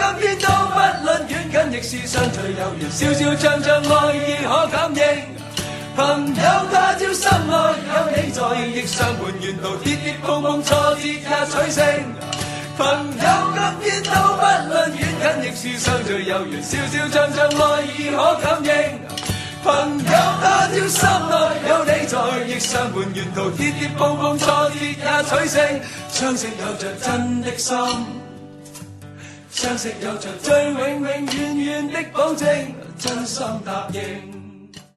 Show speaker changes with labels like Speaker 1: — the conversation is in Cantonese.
Speaker 1: 今天都不論遠近，亦是相聚有緣，笑笑唱唱愛意可感應。朋友他朝心愛有你在，亦相伴沿途跌跌碰碰，挫折也取勝。朋友今天都不論遠近，亦是相聚有緣，笑笑唱唱愛意可感應。朋友他朝心內有你在，亦相伴沿途跌跌碰碰，挫折也取勝。相識有着真的心，相識有着最永永遠遠的保證，真心答應。